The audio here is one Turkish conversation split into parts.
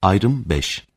Ayrım 5.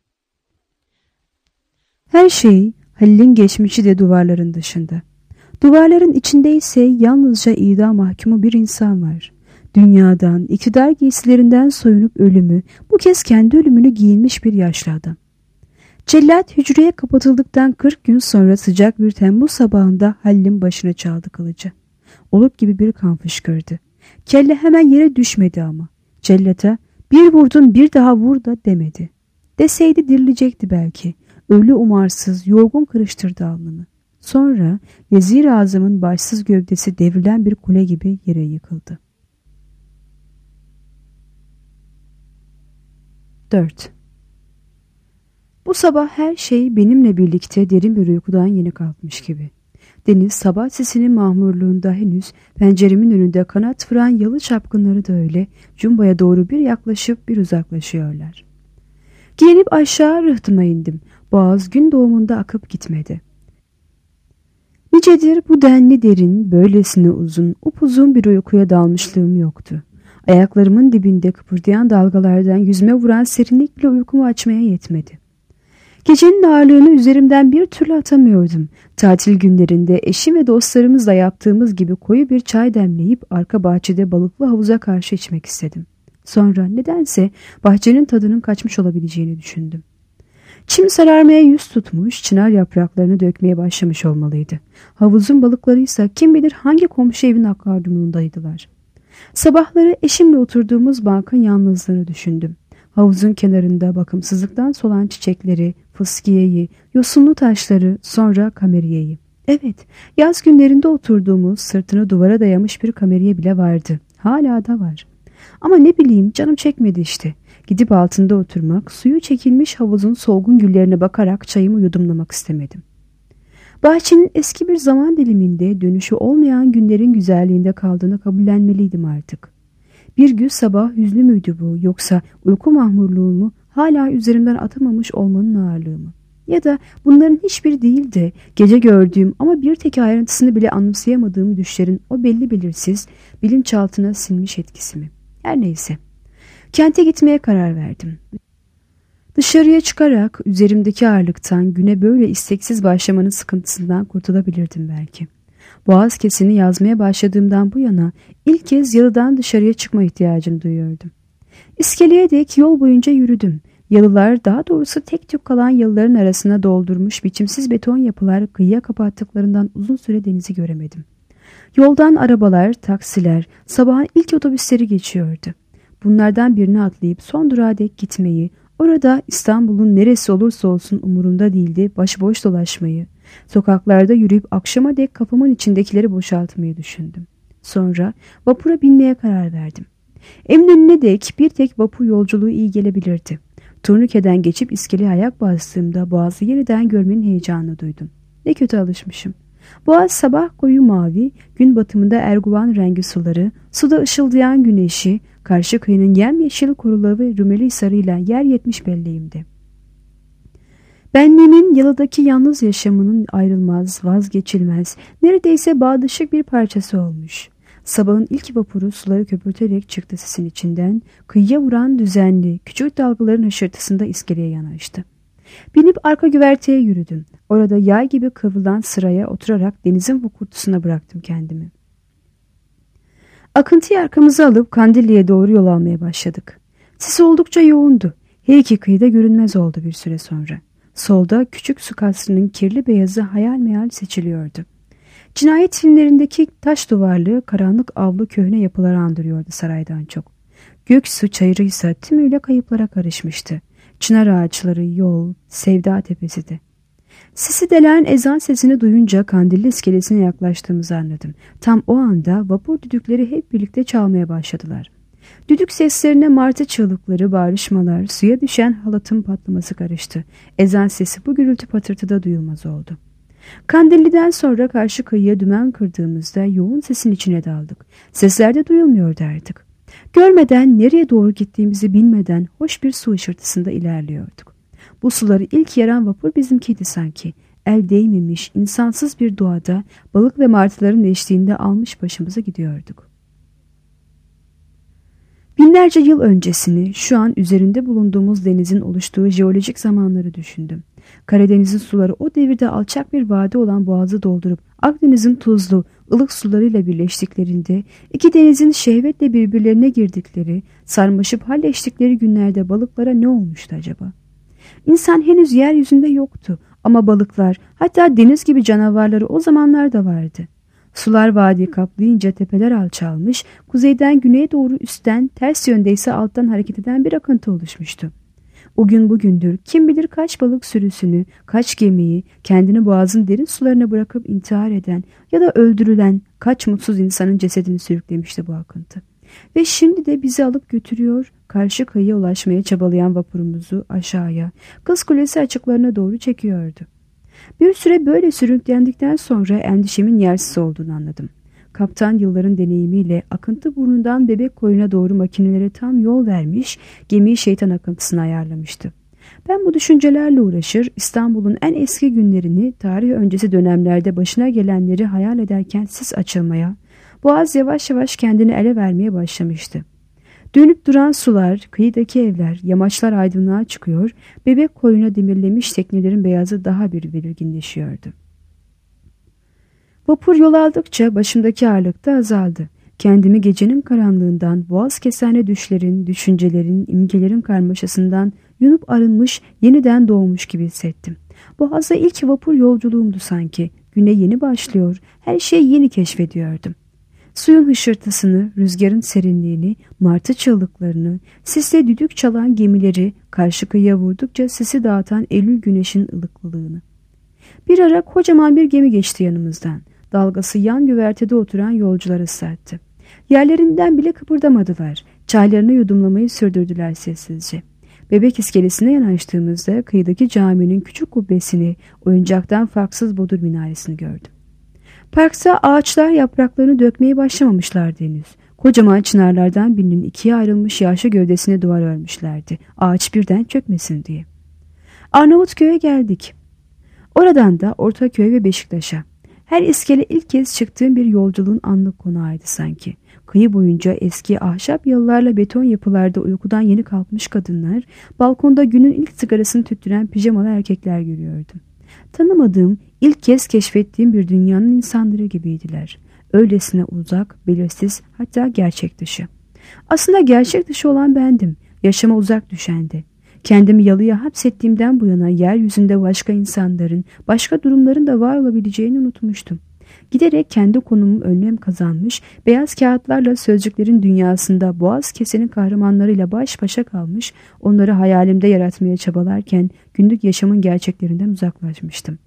Her şey, Halil'in geçmişi de duvarların dışında. Duvarların içinde ise yalnızca idam mahkumu bir insan var. Dünyadan, iktidar giysilerinden soyunup ölümü, bu kez kendi ölümünü giyinmiş bir yaşlı adam. Cellat hücreye kapatıldıktan 40 gün sonra sıcak bir Temmuz sabahında Halil'in başına çaldı kılıcı. Oluk gibi bir kan fışkırdı. Kelle hemen yere düşmedi ama. Cellata bir vurdun bir daha vur da demedi. Deseydi dirilecekti belki. Ölü umarsız, yorgun kırıştırdı alnını. Sonra Vezir-i Azam'ın başsız gövdesi devrilen bir kule gibi yere yıkıldı. 4. Bu sabah her şey benimle birlikte derin bir uykudan yeni kalkmış gibi. Deniz sabah sesinin mahmurluğunda henüz penceremin önünde kanat fıran yalı çapkınları da öyle cumbaya doğru bir yaklaşıp bir uzaklaşıyorlar. Giyinip aşağı rıhtıma indim. Boğaz gün doğumunda akıp gitmedi. Nicedir bu denli derin, böylesine uzun, upuzun bir uykuya dalmışlığım yoktu. Ayaklarımın dibinde kıpırdayan dalgalardan yüzüme vuran serinlik bile uykumu açmaya yetmedi. Gecenin ağırlığını üzerimden bir türlü atamıyordum. Tatil günlerinde eşim ve dostlarımızla yaptığımız gibi koyu bir çay demleyip arka bahçede balıklı havuza karşı içmek istedim. Sonra nedense bahçenin tadının kaçmış olabileceğini düşündüm. Çim sararmaya yüz tutmuş, çınar yapraklarını dökmeye başlamış olmalıydı. Havuzun balıklarıysa kim bilir hangi komşu evin akvaryumundaydılar. Sabahları eşimle oturduğumuz bankın yalnızlığını düşündüm. Havuzun kenarında bakımsızlıktan solan çiçekleri, fıskiyeyi, yosunlu taşları, sonra kameriyeyi. Evet, yaz günlerinde oturduğumuz sırtını duvara dayamış bir kameriye bile vardı. Hala da var. Ama ne bileyim canım çekmedi işte. Gidip altında oturmak, suyu çekilmiş havuzun solgun güllerine bakarak çayımı yudumlamak istemedim. Bahçenin eski bir zaman diliminde dönüşü olmayan günlerin güzelliğinde kaldığını kabullenmeliydim artık. Bir gün sabah hüznü müydü bu, yoksa uyku mahmurluğumu hala üzerimden atamamış olmanın ağırlığı mı? Ya da bunların hiçbiri değil de gece gördüğüm ama bir tek ayrıntısını bile anımsayamadığım düşlerin o belli belirsiz bilinçaltına sinmiş etkisi mi? Her neyse. Kente gitmeye karar verdim. Dışarıya çıkarak üzerimdeki ağırlıktan güne böyle isteksiz başlamanın sıkıntısından kurtulabilirdim belki. Boğaz kesini yazmaya başladığımdan bu yana ilk kez yalıdan dışarıya çıkma ihtiyacını duyuyordum. İskeleye dek yol boyunca yürüdüm. Yalılar, daha doğrusu tek tük kalan yalıların arasına doldurmuş biçimsiz beton yapılar kıyıya kapattıklarından uzun süre denizi göremedim. Yoldan arabalar, taksiler, sabahın ilk otobüsleri geçiyordu. Bunlardan birine atlayıp son durağa dek gitmeyi, orada İstanbul'un neresi olursa olsun umurumda değildi başıboş dolaşmayı, sokaklarda yürüyüp akşama dek kafamın içindekileri boşaltmayı düşündüm. Sonra vapura binmeye karar verdim. Eminönü'ne dek bir tek vapur yolculuğu iyi gelebilirdi. Turnike'den geçip iskeleye ayak bastığımda Boğaz'ı yeniden görmenin heyecanını duydum. Ne kötü alışmışım. Boğaz sabah koyu mavi, gün batımında erguvan rengi suları, suda ışıldayan güneşi, karşı kıyının yemyeşil koruları ve rümeli hisarıyla yer yetmiş belleğimde. Benliğimin yalıdaki yalnız yaşamının ayrılmaz, vazgeçilmez, neredeyse bağdaşık bir parçası olmuş. Sabahın ilk vapuru suları köpürterek çıktı sisin içinden, kıyıya vuran düzenli, küçük dalgaların hışırtısında iskeleye yanaştı. Binip arka güverteye yürüdüm. Orada yay gibi kıvrılan sıraya oturarak denizin vukurtusuna bıraktım kendimi. Akıntıyı arkamıza alıp Kandilli'ye doğru yol almaya başladık. Sis oldukça yoğundu. Her iki kıyıda görünmez oldu bir süre sonra. Solda küçük su kasrının kirli beyazı hayal meyal seçiliyordu. Cinayet filmlerindeki taş duvarlı, karanlık avlu köhne yapıları andırıyordu saraydan çok. Göksu çayırıysa tümüyle kayıplara karışmıştı. Çınar ağaçları, yol, Sevda Tepesi de. Sisi delen ezan sesini duyunca Kandilli iskelesine yaklaştığımızı anladım. Tam o anda vapur düdükleri hep birlikte çalmaya başladılar. Düdük seslerine martı çığlıkları, bağrışmalar, suya düşen halatın patlaması karıştı. Ezan sesi bu gürültü patırtıda duyulmaz oldu. Kandilli'den sonra karşı kıyıya dümen kırdığımızda yoğun sesin içine daldık. Sesler de duyulmuyordu artık. Görmeden, nereye doğru gittiğimizi bilmeden hoş bir su ışırtısında ilerliyorduk. Bu suları ilk yaran vapur bizimkiydi sanki. El değmemiş, insansız bir doğada balık ve martıların eşliğinde almış başımıza gidiyorduk. Binlerce yıl öncesini, şu an üzerinde bulunduğumuz denizin oluştuğu jeolojik zamanları düşündüm. Karadeniz'in suları o devirde alçak bir vadi olan boğazı doldurup Akdeniz'in tuzlu, ılık sularıyla birleştiklerinde, iki denizin şehvetle birbirlerine girdikleri, sarmaşıp halleştikleri günlerde balıklara ne olmuştu acaba? İnsan henüz yeryüzünde yoktu ama balıklar, hatta deniz gibi canavarları o zamanlarda vardı. Sular vadiyi kaplayınca tepeler alçalmış, kuzeyden güneye doğru üstten, ters yönde ise alttan hareket eden bir akıntı oluşmuştu. O gün bugündür kim bilir kaç balık sürüsünü, kaç gemiyi kendini boğazın derin sularına bırakıp intihar eden ya da öldürülen kaç mutsuz insanın cesedini sürüklemişti bu akıntı. Ve şimdi de bizi alıp götürüyor, karşı kıyıya ulaşmaya çabalayan vapurumuzu aşağıya, Kız Kulesi açıklarına doğru çekiyordu. Bir süre böyle sürüklendikten sonra endişemin yersiz olduğunu anladım. Kaptan yılların deneyimiyle akıntı burnundan Bebek Koyun'a doğru makinelere tam yol vermiş, gemiyi şeytan akıntısına ayarlamıştı. Ben bu düşüncelerle uğraşır, İstanbul'un en eski günlerini, tarih öncesi dönemlerde başına gelenleri hayal ederken sis açılmaya, boğaz yavaş yavaş kendini ele vermeye başlamıştı. Dönüp duran sular, kıyıdaki evler, yamaçlar aydınlığa çıkıyor, Bebek Koyun'a demirlemiş teknelerin beyazı daha bir belirginleşiyordu. Vapur yol aldıkça başımdaki ağırlık da azaldı. Kendimi gecenin karanlığından, boğaz kesene düşlerin, düşüncelerin, imgelerin karmaşasından yunup arınmış, yeniden doğmuş gibi hissettim. Boğazda ilk vapur yolculuğumdu sanki. Güne yeni başlıyor, her şeyi yeni keşfediyordum. Suyun hışırtısını, rüzgarın serinliğini, martı çığlıklarını, sisle düdük çalan gemileri, karşı kıyıya vurdukça sisi dağıtan Eylül güneşin ılıklılığını. Bir ara kocaman bir gemi geçti yanımızdan. Dalgası yan güvertede oturan yolcuları ıslattı. Yerlerinden bile kıpırdamadılar. Çaylarını yudumlamayı sürdürdüler sessizce. Bebek iskelesine yanaştığımızda kıyıdaki caminin küçük kubbesini, oyuncaktan farksız bodur minaresini gördüm. Parkta ağaçlar yapraklarını dökmeye başlamamışlardı henüz. Kocaman çınarlardan birinin ikiye ayrılmış yaşlı gövdesine duvar örmüşlerdi. Ağaç birden çökmesin diye. Arnavutköy'e geldik. Oradan da Ortaköy ve Beşiktaş'a. Her iskele ilk kez çıktığım bir yolculuğun anlık konağıydı sanki. Kıyı boyunca eski ahşap yalılarla beton yapılarda uykudan yeni kalkmış kadınlar, balkonda günün ilk sigarasını tüttüren pijamalı erkekler görüyordum. Tanımadığım, ilk kez keşfettiğim bir dünyanın insanları gibiydiler. Öylesine uzak, belirsiz, hatta gerçek dışı. Aslında gerçek dışı olan bendim, yaşama uzak düşendi. Kendimi yalıya hapsettiğimden bu yana yeryüzünde başka insanların, başka durumların da var olabileceğini unutmuştum. Giderek kendi konumum önlem kazanmış, beyaz kağıtlarla sözcüklerin dünyasında boğaz kesenin kahramanlarıyla baş başa kalmış, onları hayalimde yaratmaya çabalarken günlük yaşamın gerçeklerinden uzaklaşmıştım.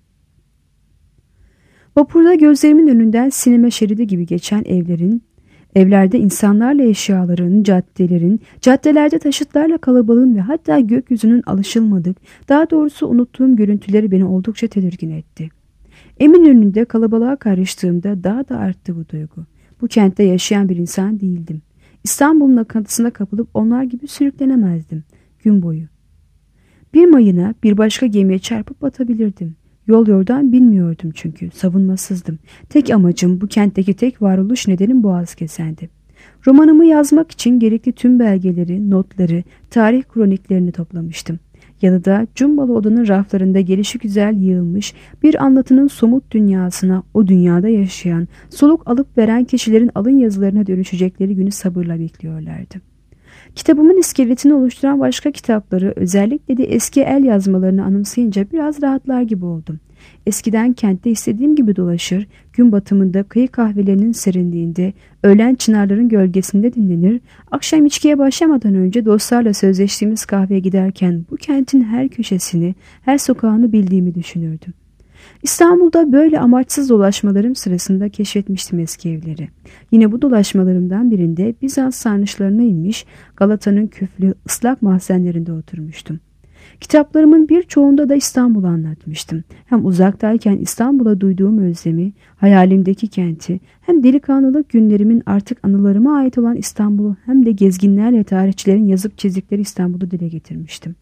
Vapurda gözlerimin önünden sinema şeridi gibi geçen evlerin, evlerde insanlarla eşyaların, caddelerde taşıtlarla kalabalığın ve hatta gökyüzünün alışılmadık, daha doğrusu unuttuğum görüntüleri beni oldukça tedirgin etti. Eminönü'nde kalabalığa karıştığımda daha da arttı bu duygu. Bu kentte yaşayan bir insan değildim. İstanbul'un akıntısına kapılıp onlar gibi sürüklenemezdim gün boyu. Bir mayına, bir başka gemiye çarpıp batabilirdim. Yol yordan bilmiyordum çünkü, savunmasızdım. Tek amacım, bu kentteki tek varoluş nedenim boğaz kesendi. Romanımı yazmak için gerekli tüm belgeleri, notları, tarih kroniklerini toplamıştım. Yalıda cumbalı odanın raflarında gelişigüzel yığılmış bir anlatının somut dünyasına, o dünyada yaşayan, soluk alıp veren kişilerin alın yazılarına dönüşecekleri günü sabırla bekliyorlardı. Kitabımın iskeletini oluşturan başka kitapları, özellikle de eski el yazmalarını anımsayınca biraz rahatlar gibi oldum. Eskiden kentte istediğim gibi dolaşır, gün batımında kıyı kahvelerinin serinliğinde, öğlen çınarların gölgesinde dinlenir, akşam içkiye başlamadan önce dostlarla sözleştiğimiz kahveye giderken bu kentin her köşesini, her sokağını bildiğimi düşünürdüm. İstanbul'da böyle amaçsız dolaşmalarım sırasında keşfetmiştim eski evleri. Yine bu dolaşmalarımdan birinde Bizans sarnıçlarına inmiş, Galata'nın küflü ıslak mahzenlerinde oturmuştum. Kitaplarımın birçoğunda da İstanbul'u anlatmıştım. Hem uzaktayken İstanbul'a duyduğum özlemi, hayalimdeki kenti, hem delikanlılık günlerimin artık anılarıma ait olan İstanbul'u, hem de gezginlerle tarihçilerin yazıp çizdikleri İstanbul'u dile getirmiştim.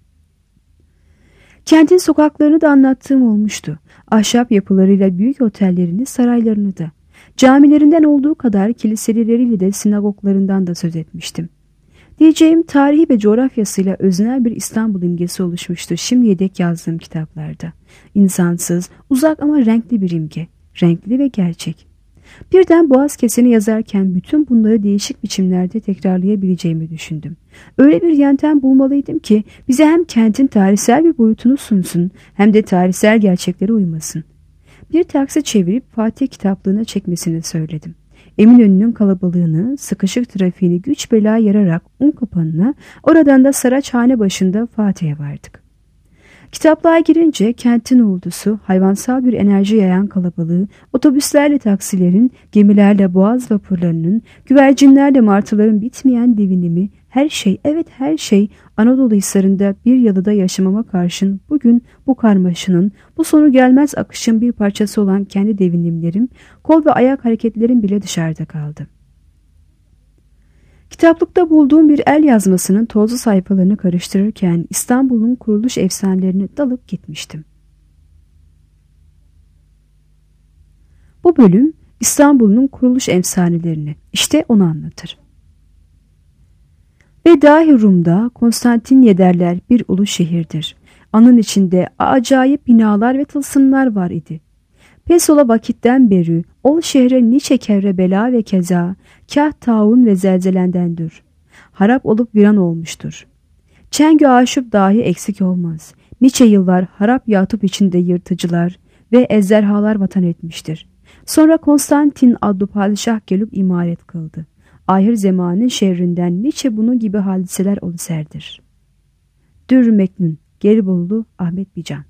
Kentin sokaklarını da anlattığım olmuştu. Ahşap yapılarıyla büyük otellerini, saraylarını da. Camilerinden olduğu kadar kiliseleriyle de sinagoglarından da söz etmiştim. Diyeceğim tarihi ve coğrafyasıyla öznel bir İstanbul imgesi oluşmuştu şimdiye dek yazdığım kitaplarda. İnsansız, uzak ama renkli bir imge. Renkli ve gerçek. Birden Boğaz Keseni yazarken bütün bunları değişik biçimlerde tekrarlayabileceğimi düşündüm. Öyle bir yöntem bulmalıydım ki bize hem kentin tarihsel bir boyutunu sunsun hem de tarihsel gerçeklere uymasın. Bir taksi çevirip Fatih kitaplığına çekmesini söyledim. Eminönü'nün kalabalığını, sıkışık trafiğini güç bela yararak Unkapanı'na, oradan da Saraçhane başında Fatih'e vardık. Kitaplığa girince kentin uğultusu, hayvansal bir enerji yayan kalabalığı, otobüslerle taksilerin, gemilerle boğaz vapurlarının, güvercinlerle martıların bitmeyen devinimi, her şey, evet her şey Anadolu hisarında bir yalıda yaşamama karşın bugün bu karmaşanın, bu sonu gelmez akışın bir parçası olan kendi devinimlerim, kol ve ayak hareketlerim bile dışarıda kaldı. Kitaplıkta bulduğum bir el yazmasının tozlu sayfalarını karıştırırken İstanbul'un kuruluş efsanelerine dalıp gitmiştim. Bu bölüm İstanbul'un kuruluş efsanelerini, işte onu anlatır. Ve dahi Rum'da Konstantinye derler bir ulu şehirdir. Anın içinde acayip binalar ve tılsımlar var idi. Pes ola vakitten beri ol şehre niçe kevre bela ve keza, kah taun ve zelzelendendir. Harap olup viran olmuştur. Çengü aşıp dahi eksik olmaz. Niçe yıllar harap yatıp içinde yırtıcılar ve ejderhalar vatan etmiştir. Sonra Konstantin adlı padişah gelip imaret kıldı. Ahir zamanın şerrinden niçe bunun gibi hadiseler oluserdir. Dür Meknun, Gelibolu, Ahmet Bican.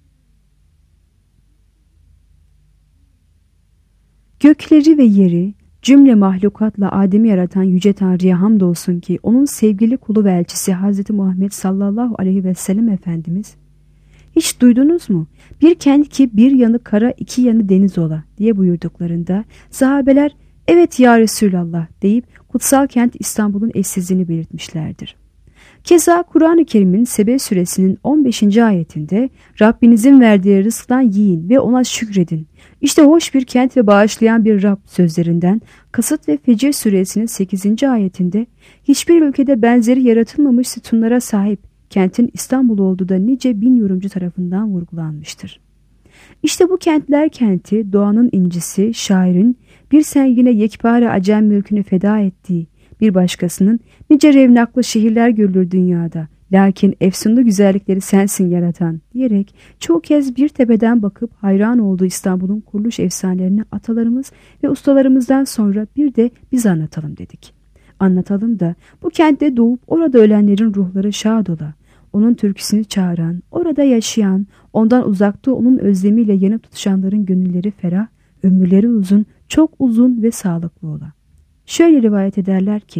Gökleri ve yeri, cümle mahlukatla Adem'i yaratan Yüce Tanrı'ya hamdolsun ki onun sevgili kulu ve elçisi Hz. Muhammed sallallahu aleyhi ve sellem Efendimiz, hiç duydunuz mu? Bir kent ki bir yanı kara iki yanı deniz ola diye buyurduklarında sahabeler evet ya Resulallah deyip kutsal kent İstanbul'un eşsizliğini belirtmişlerdir. Keza Kur'an-ı Kerim'in Sebe suresinin 15. ayetinde Rabbinizin verdiği rızktan yiyin ve ona şükredin. İşte hoş bir kent ve bağışlayan bir Rab sözlerinden Kasıt ve Fecir suresinin 8. ayetinde hiçbir ülkede benzeri yaratılmamış sütunlara sahip kentin İstanbul olduğu da nice bin yorumcu tarafından vurgulanmıştır. İşte bu kentler kenti doğanın incisi, şairin bir sengine yekpare acem mülkünü feda ettiği, bir başkasının nice revnaklı şehirler görülür dünyada. Lakin efsunlu güzellikleri sensin yaratan diyerek çoğu kez bir tepeden bakıp hayran olduğu İstanbul'un kuruluş efsanelerini atalarımız ve ustalarımızdan sonra bir de biz anlatalım dedik. Anlatalım da bu kentte doğup orada ölenlerin ruhları şad ola. Onun türküsünü çağıran, orada yaşayan, ondan uzakta onun özlemiyle yanıp tutuşanların gönülleri ferah, ömürleri uzun, çok uzun ve sağlıklı ola. Şöyle rivayet ederler ki,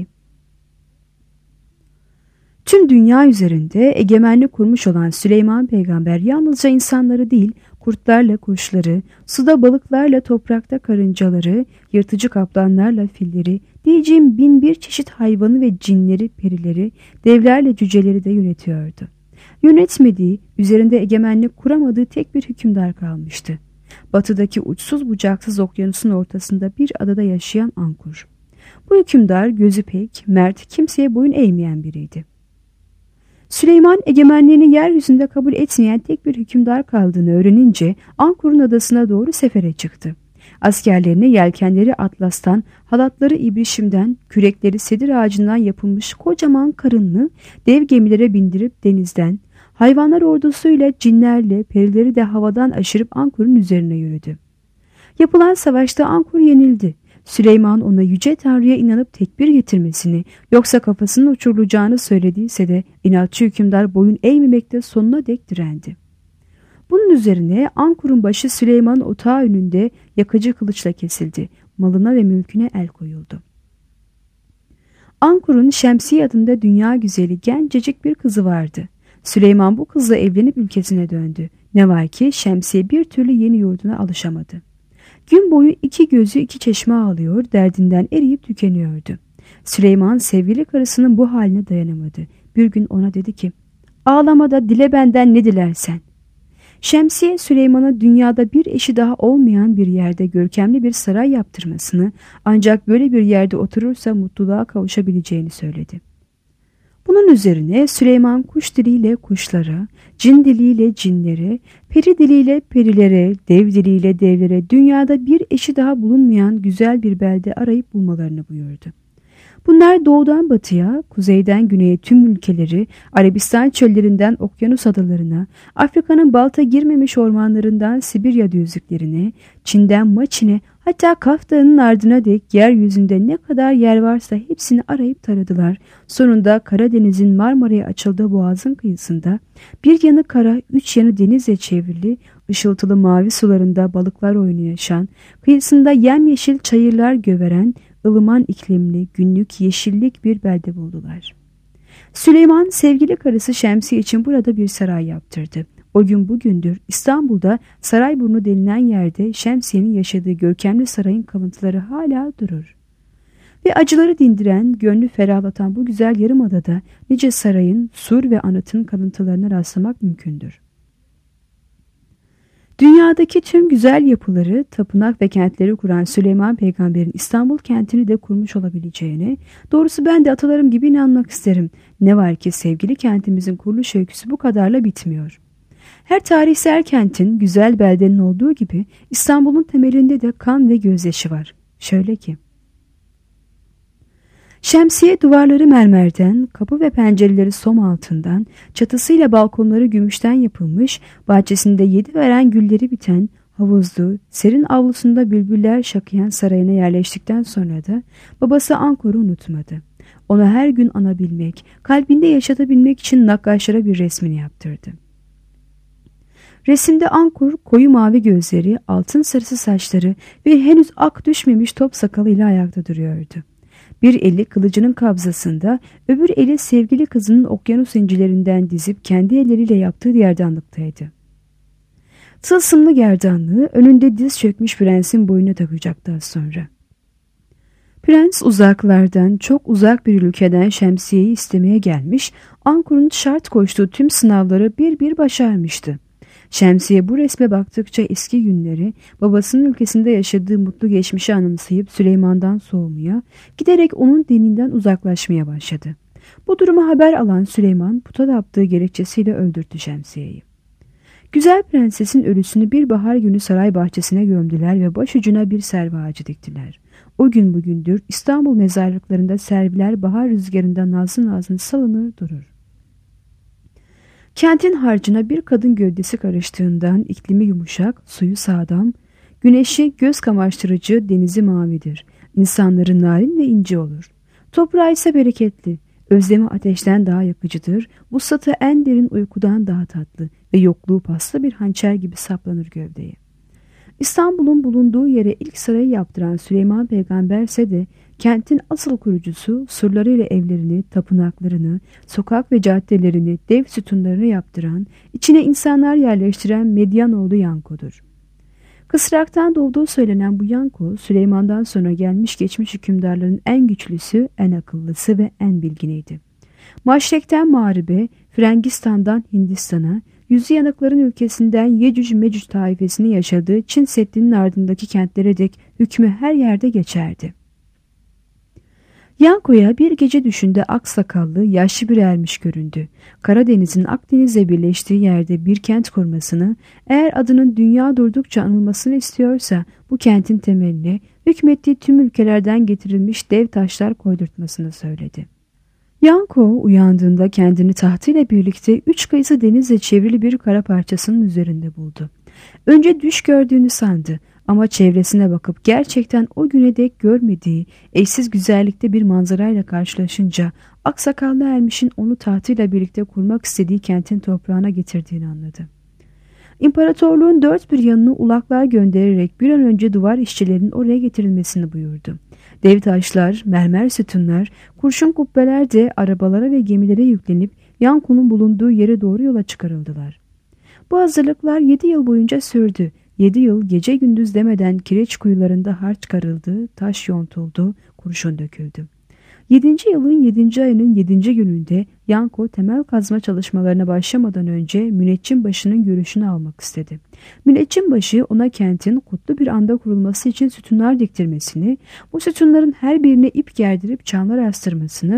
tüm dünya üzerinde egemenlik kurmuş olan Süleyman peygamber yalnızca insanları değil, kurtlarla kuşları, suda balıklarla toprakta karıncaları, yırtıcı kaplanlarla filleri, diyeceğim bin bir çeşit hayvanı ve cinleri, perileri, devlerle cüceleri de yönetiyordu. Yönetmediği, üzerinde egemenlik kuramadığı tek bir hükümdar kalmıştı. Batıdaki uçsuz bucaksız okyanusun ortasında bir adada yaşayan Ankur. Bu hükümdar gözü pek, mert, kimseye boyun eğmeyen biriydi. Süleyman egemenliğini yeryüzünde kabul etmeyen tek bir hükümdar kaldığını öğrenince Ankur'un adasına doğru sefere çıktı. Askerlerini yelkenleri atlastan, halatları ibrişimden, kürekleri sedir ağacından yapılmış kocaman karınlı dev gemilere bindirip denizden, hayvanlar ordusuyla cinlerle perileri de havadan aşırıp Ankur'un üzerine yürüdü. Yapılan savaşta Ankur yenildi. Süleyman ona Yüce Tanrı'ya inanıp tekbir getirmesini, yoksa kafasının uçurulacağını söylediyse de inatçı hükümdar boyun eğmemekte sonuna dek direndi. Bunun üzerine Ankur'un başı Süleyman'ın otağı önünde yakıcı kılıçla kesildi. Malına ve mülküne el koyuldu. Ankur'un Şemsiye adında dünya güzeli gencecik bir kızı vardı. Süleyman bu kızla evlenip ülkesine döndü. Ne var ki Şemsiye bir türlü yeni yurduna alışamadı. Gün boyu iki gözü iki çeşme ağlıyor, derdinden eriyip tükeniyordu. Süleyman sevgili karısının bu haline dayanamadı. Bir gün ona dedi ki, ağlama da dile benden ne dilersen. Şemsiye Süleyman'a dünyada bir eşi daha olmayan bir yerde görkemli bir saray yaptırmasını, ancak böyle bir yerde oturursa mutluluğa kavuşabileceğini söyledi. Bunun üzerine Süleyman kuş diliyle kuşlara, cin diliyle cinlere, peri diliyle perilere, dev diliyle devlere dünyada bir eşi daha bulunmayan güzel bir belde arayıp bulmalarını buyurdu. Bunlar doğudan batıya, kuzeyden güneye tüm ülkeleri, Arabistan çöllerinden okyanus adalarına, Afrika'nın balta girmemiş ormanlarından Sibirya düzlüklerine, Çin'den Maçin'e, hatta Kaf Dağı'nın ardına dek yeryüzünde ne kadar yer varsa hepsini arayıp taradılar. Sonunda Karadeniz'in Marmara'ya açıldığı boğazın kıyısında, bir yanı kara, üç yanı denizle çevrili, ışıltılı mavi sularında balıklar oynayan, kıyısında yemyeşil çayırlar göveren, ılıman iklimli, günlük yeşillik bir belde buldular. Süleyman sevgili karısı Şemsiye için burada bir saray yaptırdı. O gün bugündür İstanbul'da Sarayburnu denilen yerde Şemsiye'nin yaşadığı görkemli sarayın kalıntıları hala durur. Ve acıları dindiren, gönlü ferahlatan bu güzel yarımadada nice sarayın, sur ve anıtın kalıntılarına rastlamak mümkündür. Dünyadaki tüm güzel yapıları, tapınak ve kentleri kuran Süleyman Peygamber'in İstanbul kentini de kurmuş olabileceğine, doğrusu ben de atalarım gibi inanmak isterim. Ne var ki sevgili kentimizin kuruluş öyküsü bu kadarla bitmiyor. Her tarihsel kentin, güzel beldenin olduğu gibi İstanbul'un temelinde de kan ve gözyaşı var. Şöyle ki: Şemsiye duvarları mermerden, kapı ve pencereleri som altından, çatısıyla balkonları gümüşten yapılmış, bahçesinde yedi veren gülleri biten, havuzlu, serin avlusunda bülbüller şakıyan sarayına yerleştikten sonra da babası Ankor'u unutmadı. Onu her gün anabilmek, kalbinde yaşatabilmek için nakkaşlara bir resmini yaptırdı. Resimde Ankor koyu mavi gözleri, altın sarısı saçları ve henüz ak düşmemiş top sakalıyla ayakta duruyordu. Bir eli kılıcının kabzasında, öbür eli sevgili kızının okyanus incilerinden dizip kendi elleriyle yaptığı gerdanlıktaydı. Tılsımlı gerdanlığı önünde diz çökmüş prensin boynuna takacaktı az sonra. Prens uzaklardan, çok uzak bir ülkeden Şemsiye'yi istemeye gelmiş, Ankor'un şart koştuğu tüm sınavları bir bir başarmıştı. Şemsiye bu resme baktıkça eski günleri, babasının ülkesinde yaşadığı mutlu geçmişi anımsayıp Süleyman'dan soğumaya, giderek onun dininden uzaklaşmaya başladı. Bu duruma haber alan Süleyman, puta taptığı gerekçesiyle öldürttü Şemsiye'yi. Güzel prensesin ölüsünü bir bahar günü saray bahçesine gömdüler ve başucuna bir servi ağacı diktiler. O gün bugündür İstanbul mezarlıklarında serviler bahar rüzgarında nazlı nazlı salınır durur. Kentin harcına bir kadın gövdesi karıştığından iklimi yumuşak, suyu sağlam, güneşi göz kamaştırıcı, denizi mavidir. İnsanları narin ve ince olur. Toprağı ise bereketli, özlemi ateşten daha yakıcıdır, vuslatı en derin uykudan daha tatlı ve yokluğu paslı bir hançer gibi saplanır gövdeye. İstanbul'un bulunduğu yere ilk sarayı yaptıran Süleyman Peygamberse de kentin asıl kurucusu, surlarıyla evlerini, tapınaklarını, sokak ve caddelerini, dev sütunlarını yaptıran, içine insanlar yerleştiren Medyanoğlu Yanko'dur. Kısraktan doğduğu söylenen bu Yanko, Süleyman'dan sonra gelmiş geçmiş hükümdarların en güçlüsü, en akıllısı ve en bilginiydi. Maşrek'ten Mağrib'e, Frangistan'dan Hindistan'a, yüzü yanıkların ülkesinden Yecüc Mecüc taifesini yaşadığı Çin Seddi'nin ardındaki kentlere dek hükmü her yerde geçerdi. Yanko'ya bir gece düşünde aksakallı, yaşlı bir ermiş göründü. Karadeniz'in Akdeniz'le birleştiği yerde bir kent kurmasını, eğer adının dünya durdukça anılmasını istiyorsa bu kentin temeline hükmettiği tüm ülkelerden getirilmiş dev taşlar koydurtmasını söyledi. Yanko uyandığında kendini tahtıyla birlikte üç kıyısı denizle çevrili bir kara parçasının üzerinde buldu. Önce düş gördüğünü sandı ama çevresine bakıp gerçekten o güne dek görmediği eşsiz güzellikte bir manzarayla karşılaşınca aksakallı ermişin onu tahtıyla birlikte kurmak istediği kentin toprağına getirdiğini anladı. İmparatorluğun dört bir yanını ulaklar göndererek bir an önce duvar işçilerinin oraya getirilmesini buyurdu. Dev taşlar, mermer sütunlar, kurşun kubbeler de arabalara ve gemilere yüklenip Yanko'nun bulunduğu yere doğru yola çıkarıldılar. Bu hazırlıklar 7 yıl boyunca sürdü. 7 yıl gece gündüz demeden kireç kuyularında harç karıldı, taş yontuldu, kurşun döküldü. 7. yılın 7. ayının 7. gününde Yanko temel kazma çalışmalarına başlamadan önce müneccimbaşının görüşünü almak istedi. Müneccimbaşı ona kentin kutlu bir anda kurulması için sütunlar diktirmesini, bu sütunların her birine ip gerdirip çanlar astırmasını,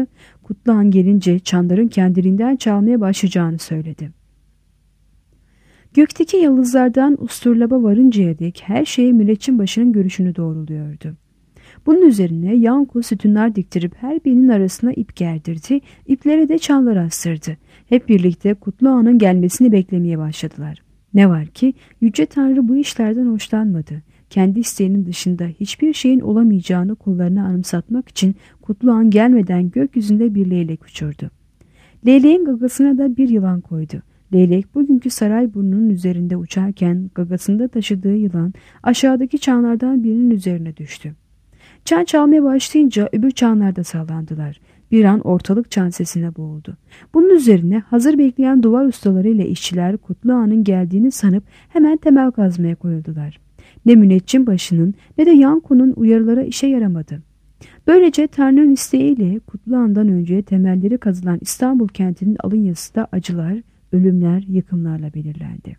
Kutluhan gelince çanların kendiliğinden çalmaya başlayacağını söyledi. Gökteki yıldızlardan usturlaba varıncaya dek her şeye müneccim başının görüşünü doğruluyordu. Bunun üzerine Yanko sütunlar diktirip her birinin arasına ip gerdirdi, iplere de çanlar astırdı. Hep birlikte Kutluhan'ın gelmesini beklemeye başladılar. Ne var ki Yüce Tanrı bu işlerden hoşlanmadı. Kendi isteğinin dışında hiçbir şeyin olamayacağını kullarına anımsatmak için Kutluhan gelmeden gökyüzünde bir leylek uçurdu. Leyleğin gagasına da bir yılan koydu. Leylek bugünkü saray burnunun üzerinde uçarken gagasında taşıdığı yılan aşağıdaki çanlardan birinin üzerine düştü. Çan çalmaya başlayınca öbür çanlar da sallandılar. Bir an ortalık çan sesine boğuldu. Bunun üzerine hazır bekleyen duvar ustaları ile işçiler Kutluhan'ın geldiğini sanıp hemen temel kazmaya koyuldular. Ne müneccim başının ne de Yanko'nun uyarılara işe yaramadı. Böylece Tanrı'nın isteğiyle Kutluhan'dan önce temelleri kazılan İstanbul kentinin alın yazısı da acılar, ölümler, yıkımlarla belirlendi.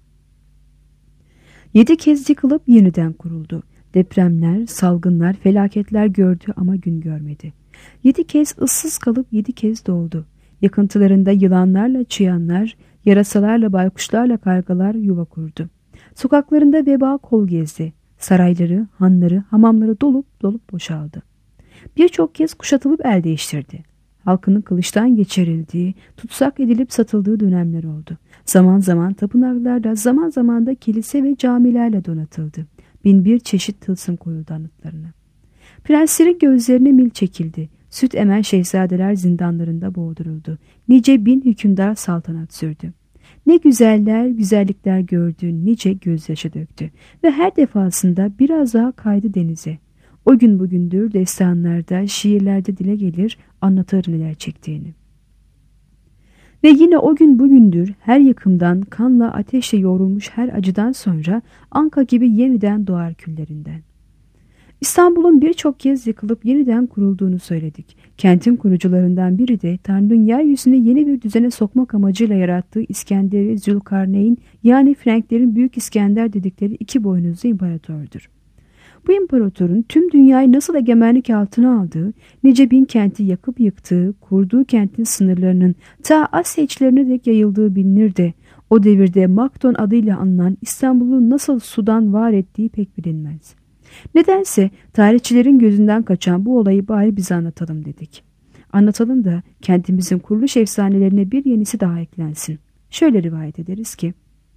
7 kez yıkılıp yeniden kuruldu. Depremler, salgınlar, felaketler gördü ama gün görmedi. 7 kez ıssız kalıp 7 kez doğdu. Yakıntılarında yılanlarla çıyanlar, yarasalarla baykuşlarla kargalar yuva kurdu. Sokaklarında veba kol gezdi. Sarayları, hanları, hamamları dolup boşaldı. Birçok kez kuşatılıp el değiştirdi. Halkının kılıçtan geçirildiği, tutsak edilip satıldığı dönemler oldu. Zaman zaman tapınaklarla, zaman zaman da kilise ve camilerle donatıldı. Bin bir çeşit tılsım koyuldu anıtlarına. Prenslerin gözlerine mil çekildi. Süt emen şehzadeler zindanlarında boğduruldu. Nice bin hükümdar saltanat sürdü. Ne güzeller, güzellikler gördü, nice gözyaşı döktü. Ve her defasında biraz daha kaydı denize. O gün bugündür destanlarda, şiirlerde dile gelir, anlatır neler çektiğini. Ve yine o gün bugündür her yıkımdan, kanla, ateşle yoğrulmuş her acıdan sonra Anka gibi yeniden doğar küllerinden. İstanbul'un birçok kez yıkılıp yeniden kurulduğunu söyledik. Kentin kurucularından biri de Tanrı'nın yeryüzüne yeni bir düzene sokmak amacıyla yarattığı İskender-i Zülkarneyn, yani Frenklerin Büyük İskender dedikleri 2 boynuzlu imparatordur. Bu imparatorun tüm dünyayı nasıl egemenlik altına aldığı, nice bin kenti yakıp yıktığı, kurduğu kentin sınırlarının ta Asya içlerine dek yayıldığı bilinir de, o devirde Makdon adıyla anılan İstanbul'u nasıl sudan var ettiği pek bilinmez. Nedense tarihçilerin gözünden kaçan bu olayı bari bize anlatalım dedik. Anlatalım da kentimizin kuruluş efsanelerine bir yenisi daha eklensin. Şöyle rivayet ederiz ki,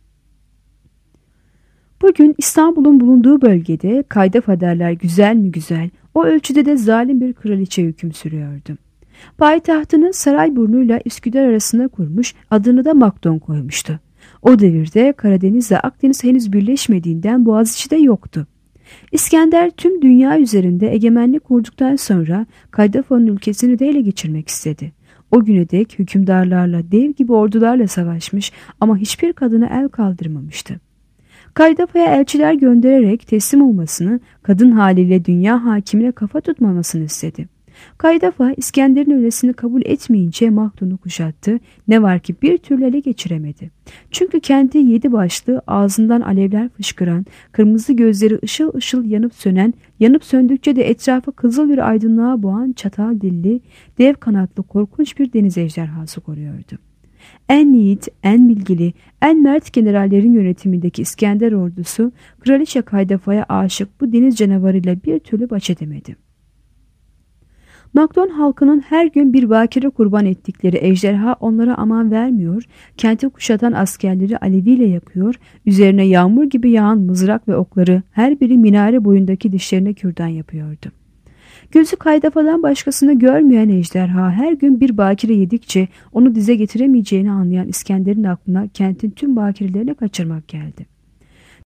bugün İstanbul'un bulunduğu bölgede kaydafaderler güzel mi güzel, o ölçüde de zalim bir kraliçe hüküm sürüyordu. Payitahtını Sarayburnu'yla Üsküdar arasında kurmuş, adını da Makdon koymuştu. O devirde Karadeniz ile Akdeniz henüz birleşmediğinden Boğaziçi de yoktu. İskender tüm dünya üzerinde egemenlik kurduktan sonra Kaydafa'nın ülkesini de ele geçirmek istedi. O güne dek hükümdarlarla, dev gibi ordularla savaşmış ama hiçbir kadına el kaldırmamıştı. Kaydafa'ya elçiler göndererek teslim olmasını, kadın haliyle dünya hakimine kafa tutmamasını istedi. Kaydafa İskender'in öylesini kabul etmeyince Makdon'u kuşattı. Ne var ki bir türlü ele geçiremedi. Çünkü kendi 7 başlı, ağzından alevler fışkıran, kırmızı gözleri ışıl ışıl yanıp sönen, yanıp söndükçe de etrafı kızıl bir aydınlığa boğan çatal dilli, dev kanatlı korkunç bir deniz ejderhası koruyordu. En yiğit, en bilgili, en mert generallerin yönetimindeki İskender ordusu, Kraliçe Kaydafa'ya aşık bu deniz canavarıyla bir türlü baş edemedi. Makdon halkının her gün bir bakire kurban ettikleri ejderha onlara aman vermiyor, kenti kuşatan askerleri aleviyle yakıyor, üzerine yağmur gibi yağan mızrak ve okları her biri minare boyundaki dişlerine kürdan yapıyordu. Gözü Kaydafa'dan başkasını görmeyen ejderha her gün bir bakire yedikçe onu dize getiremeyeceğini anlayan İskender'in aklına kentin tüm bakirelerini kaçırmak geldi.